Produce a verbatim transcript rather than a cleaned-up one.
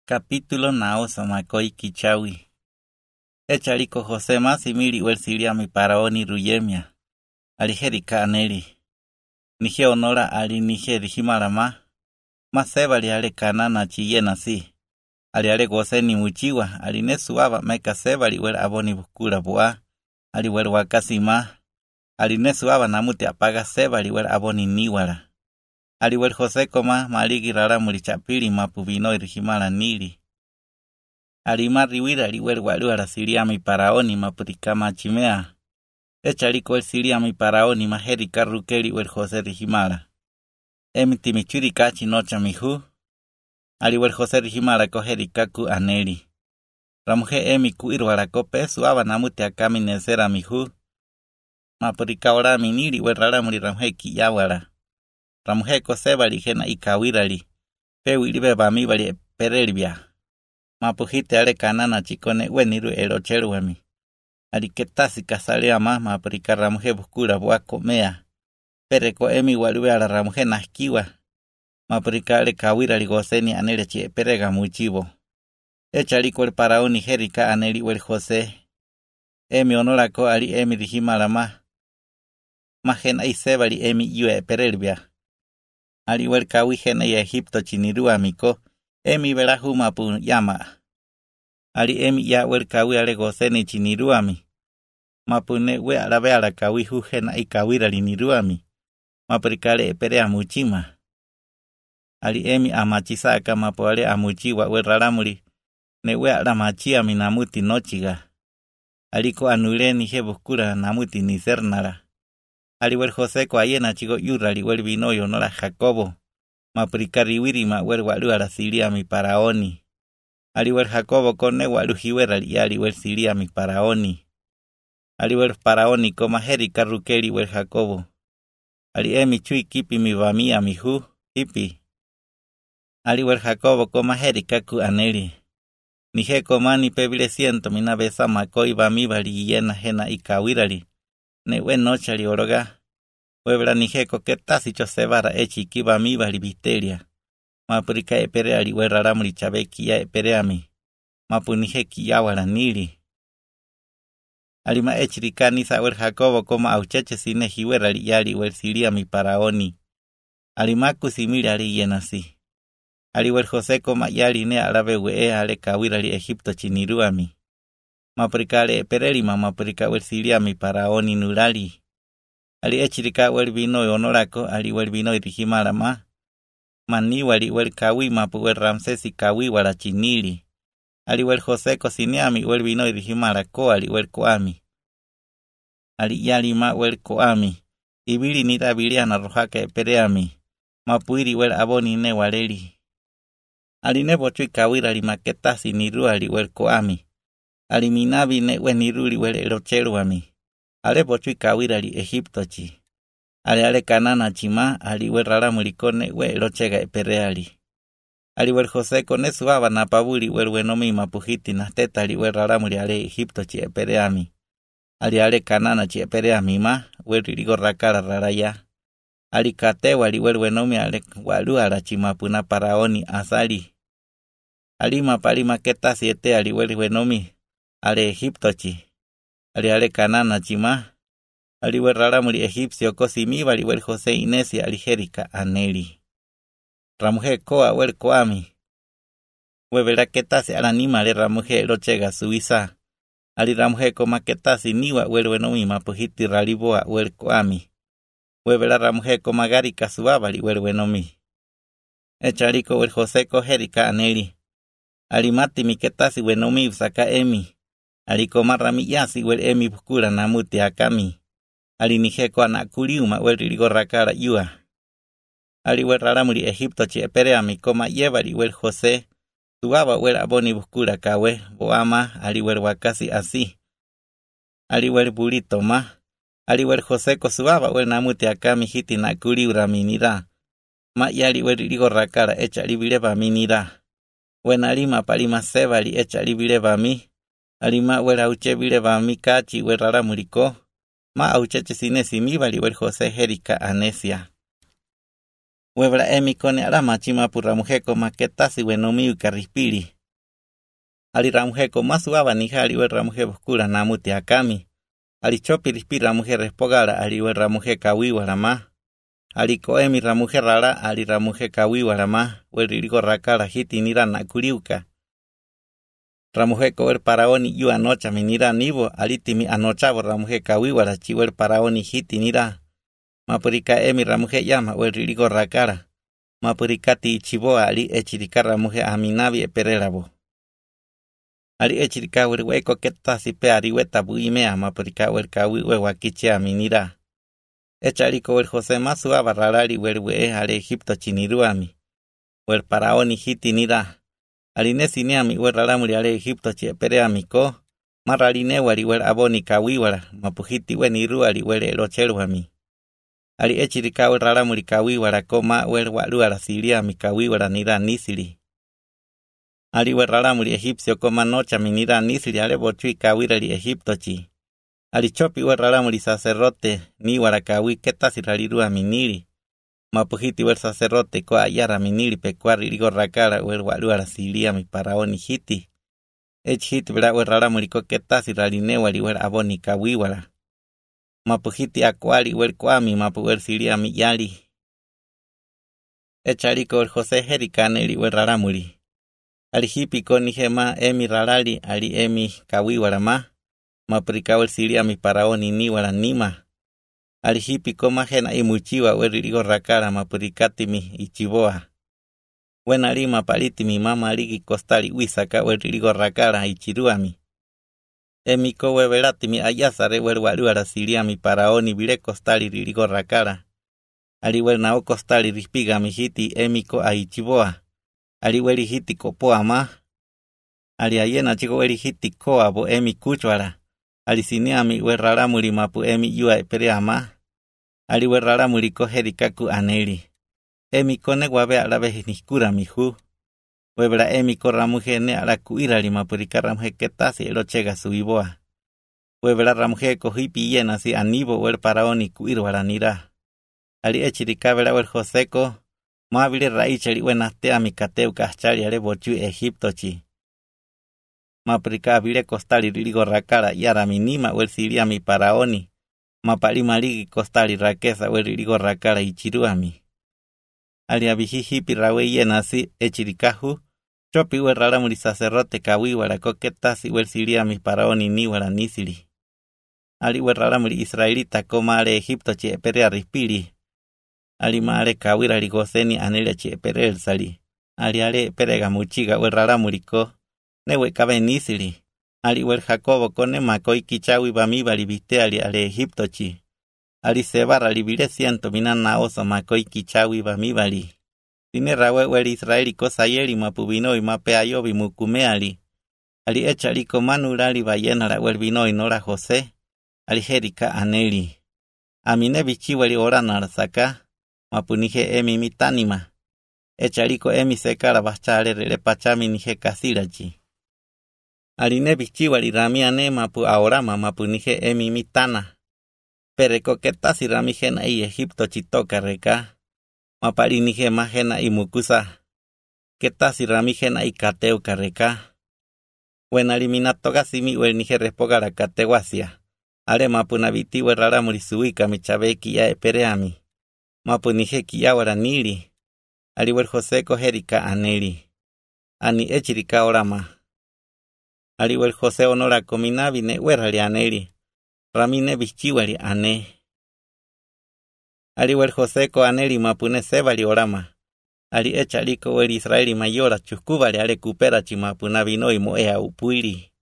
Capítulo nao samakoi kichawi. Echariko José más simili uelsilia mi paraoni ruyemia. Alijerika aneli. Nije honora ali nije rijimarama. Masebali ale kanana chiyena si. Ali ale goseni muchiwa. Ali nesuaba meka sebali wel aboni bukura bua. Ali wel wakasima. Ali nesuaba namuti apaga sebali wel aboni niwara. Ali wel José koma maligi rara mulichapili mapubino irijimara nili. Ali mariwira ali wel walu arasilia mi paraoni mapurikama chimea. Echaliko el silia mi paraoni maheri karrukeli wel José rijimara. Emi timichuri kachi nocha mihu. Ali wel José rijimara koheri kaku aneli. Ramuje emi kuirwara kope suaba namuti akami nesera mihu. Mapurikaora minili wel rara muri ramuje kiyawara. Ramuje kosebali jena ikawirali. Pewili bebami bali perelbia. Mapuhite ale kanana chikone weniru elocheru wemi. Aliketasi kasale ama mapurika ramuje bukura bua komea. Pereko emi walue ala ramuje naskiwa. Mapurika ale kawirali goseni anele chie perega muchibo. Echaliko el paraoni jerika aneli wel José. Emi onorako ali emi rijimarama. Majena isebali emi yue perelbia. Ali wel kawi jena y Egipto chiniru amiko. Emi berahu mapu yama. Ali emi ya wel kawi ale goseni chiniru ami. Mapune we arabe ala kawi hu jena y kawira liniru ami. Mapurikale epere amuchima. Ali emi amachisaka mapu ale amuchiwa wel raramuri. Ne we aramachi ami namuti nochiga. Aliko anule nije bukura namuti nisernara. Ali wel José ko ayena chigo yurali wel vinoyo nora Jacobo. Mapurikari wirima wel walu arasilia mi paraoni. Ali wel Jacobo kone walu hiwerali ali wel silia mi paraoni. Ali wel paraoni koma heri karrukeli wel Jacobo. Ali emi chui kipi mi vamia mi hu, kipi. Ali wel Jacobo koma heri kaku aneli. Nije komani pebile siento mina besa makoi vami bali yena jena ikawirali. Ne we nochali oroga. Webra nijeko ketasi chosebara echi kiba mi bali bisteria. Mapurika epere ali we raramuri chabeki ya epere ami. Mapu nijeki yawara nili. Alima echirikani sa wer Jacobo koma aucheche sine hiwera li yali wer silia mi paraoni. Alimaku simili ali yenasi. Ali wer José koma yali ne arabe we ale kawira li Egipto chiniru ami. Mapurika ale epere lima mapurika wer silia mi paraoni nurali. Ali echirika wel vino yonorako ali wel vino irijimarama. Mani wali wel kawi mapu wel Ramses y kawi wala chinili. Ali wel José kosiniami wel vino irijimarako ali wel koami. Ali yali ma wel koami. Ibili nita biliana rojaka epereami. Mapuiri wel aboni ne waleli. Ali ne bochui kawira ali maketasi niru ali wel koami. Ali minabi ne we niruli wel erocheru ami. Ale bochui kawira li Egipto chi. Ale ale kanana chima, ali we rara murikone we elochega epereali. Ali we José kone suaba na pabuli we wenomi mapuhiti na teta ali we rara muri ale Egipto chi epereami. Ali ale kanana chi epereami ma, we rigo rakara raraya. Ali katewa ali we wenomi ale walu ala chimapuna paraoni asali. Ali mapali maketa siete ali we wenomi ale Egipto chi. Ali ale kanana chima. Ali we rara muri egipcio kosimi bali wel José Inesi ali jerika aneli. Ramuje koa wel koami. We vera ketasi ala nimale ramuje lochega suiza. Ali ramuje koma ketasi niwa wel wenomi mapuhiti raliboa wel koami. We vera ramuje koma garika suabali wel wenomi. Echariko wel José ko jerika aneli. Ali mati mi ketasi wenomi usaka emi. Ali koma ramiyasi wel emi bukura namuti akami. Ali nijeko anakuriuma wel rigo rakara yua. Ali wel raramuri Egipto chi epereami koma yebari wel José. Tuaba wel aboni bukura kawe boama ali wel wakasi asi. Ali wel burito ma. Ali wel José ko suaba wel namuti akami hiti nakuri uraminira. Ma yali wel rigo rakara echa libileba minira. Wen alima palima sebali echa libileba mi. Alima wel auche bileba mi kachi wel raramuriko. Ma aucheche sinesi mi bali wel José jerika anesia. Webra emi kone arama chima pura mujeko maketasi wenomi ukarispili. Ali ramujeko masuaba nija aliwe ramuje bukula namuti akami. Ali chopi rispi ramuje respogala aliwe ramuje kawiwa rama. Ali koemi ramuje rara ali ramuje kawiwa rama. Welirigo rakala hiti nira nakuliuka. Ramuje kower paraoni yu anocha minira nibo alitimi anochavo ramuje kawiwa la chiwer paraoni hiti nira. Mapurika emi ramuje yama welirigo rakala. Mapurikati ichiboa ali echirika ramuje aminabi epererabo. Ali echirika werweko ketasi pe ariweta buimea mapurika werkawi wewakiche aminira. Echariko wer José masua barrarari werwe ale Egipto chiniruami. Wer paraoni hiti nira. Alinesineami wer ralamuri ale Egipto chiepereamiko. Marrarine wari wer aboni kawiwara mapuhiti weniru ali wer elocheruami. Ali echirika wer ralamuri kawiwara koma wer waluara siliami kawiwara nira nisili. Ali wer ralamuri egipcio koma nocha minira nisili ale bochui kawirali Egipto chi. Ali chopi wer ralamuri sacerdote ni warakawi ketasi ralirua miniri. Mapuhiti wer sacerdote ko ayara miniri pecuari rigo rakara wer waluara silia mi paraoni hiti. Ech hiti vera wer ralamuri ko ketasi raline wari wer aboni kawiwara. Mapuhiti akwari wer kwami mapu wer silia mi yali. Echariko wer José herikaneli wer ralamuri. Ali hipi ko nihema emi ralali ali emi kawiwara ma. Mapurika wer silia mi paraoni ni wala nima. Ali hipi ko mahena imuchiwa wer rigo rakara mapurikati mi ichiboa. Wena lima paliti mi mama ligi kostali wisaka wer rigo rakara ichiruami. Emi ko wevelati mi ayasare wer waluara silia mi paraoni bile kostali rigo rakara. Ali wer nao kostali rispiga mi hiti emi ko aichiboa. Ali weri hiti ko poa ma. Ali ayena chiko weri hiti ko abo emi kuchwara. Ali sineami wer ralamuri mapu emi yua epereama. Ali wer ralamuri ko herikaku aneli. Emi ko negwabe alabe niskura mihu. Webra emi ko ramuje ne ala kuirali mapurika ramuje ketasi elochega suiboa. Webra ramuje ko hipi yena si anibo wer paraoni kuirwara nira. Ali echirikabela wer Joseko. Mabile raicheli wenastea mi kateu kachali ale bochu Egipto chi. Mapurika bile kostali rigo rakara yara minima wer silia mi paraoni. Mapalima ligi kostali rakesa wer rigo rakara ichiruami. Ali abihi hipi rawe yenasi echirikahu. Chopi wer ralamuri sacerdote kawiwara koketasi wer silia mi paraoni ni wara nisili. Ali wer ralamuri israelita koma ale Egipto chi eperea rispili. Ali maale kawira ligoseni anele chi eperel sali. Ali ale perega muchiga wer ralamuri ko. Newe kabe nisili. Ali wer Jacobo kone makoi kichawi bamiba libiste ali ale Egipto chi. Ali sebara libile siento minana oso makoi kichawi bamiba li. Tine rawe wer Israeli ko sayeli mapubino y mape ayobi mukume ali. Ali echali ko manurali bayena la wer binoi nora José. Ali herika aneli. Amine bichiweli ora narsaka. Mapunije emi mitanima. Echaliko emi sekara bachale rele pachami nije kasirachi. Aline bichiwali ramiane mapu aorama mapunije emi mitana. Pereko ketasi ramijena i Egipto chitoka reka. Mapari nije majena i mukusa. Ketasi ramijena i kateu kareka. Wenali minatoga simi wer nije respogara katewasia. Ale mapunabiti wer raramuri suika michabeki ya epereami. Mapunije kiyawara nili. Ali wer José ko herika aneli. Ani echirika orama. Ali wer José onora kominabi ne werali aneli. Ramine bichiwali ane. Ali wer José ko aneli mapune sebali orama. Ali echaliko wer Israeli mayora chukubali ale kupera chimapuna binoi moea upuiri.